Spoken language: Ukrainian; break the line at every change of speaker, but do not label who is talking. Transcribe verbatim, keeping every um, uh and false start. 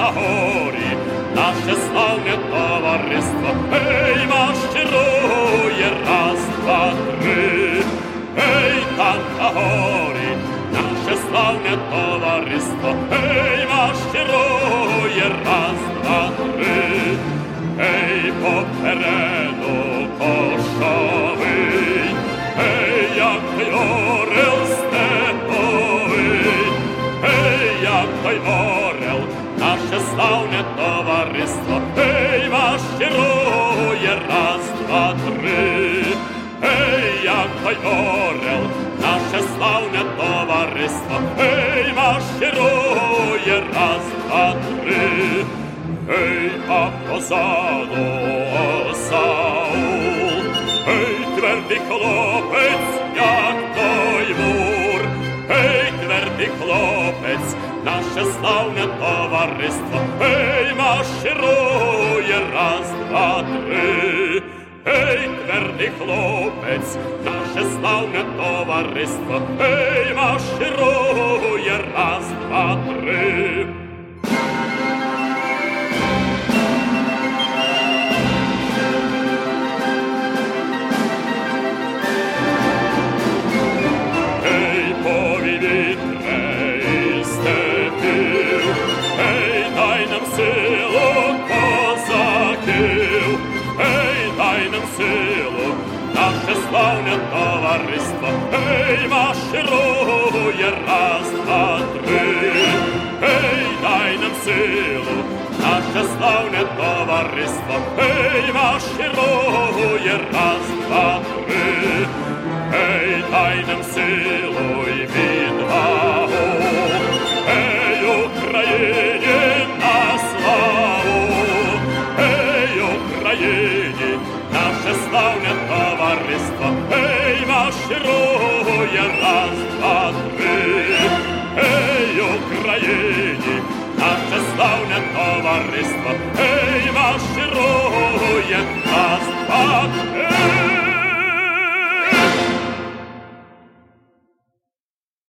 на горі, наше славне товариство, ей, марширує, раз, два, три. Ей, там на горі, наше славне товариство, ей, марширує, раз, два, три. Ей, попереду кошовий, ей, як той орел степовий, ей, як той орел, наше славне товариство, ей, марширує, раз, два, три. Ей, як той орел, наше славне товариство, ей, марширує, раз, два, три. Ей, а позаду Саул, ей, твердий хлопець, як той мур, ей, твердий хлопець, наше славне товариство, ей, марширує, раз, два, три. Ей, твердий хлопець, наше славне товариство, ей, марширує, раз, два, три. Ей, повій вітре із степів, ей, дай нам силу козаків, ей, дай нам силу, наше славне товариство, ей, марширує, раз, два, три. Ей, дай нам силу, наше славне товариство, ей, марширує, раз, два, три. Ей, дай нам силу й відвагу, ей, Україні на славу, ей, Україні, наше славне товариство, ей, марширує, раз, два, три. Ей, Україні, наше славне товариство, ей, марширує, раз, два, три.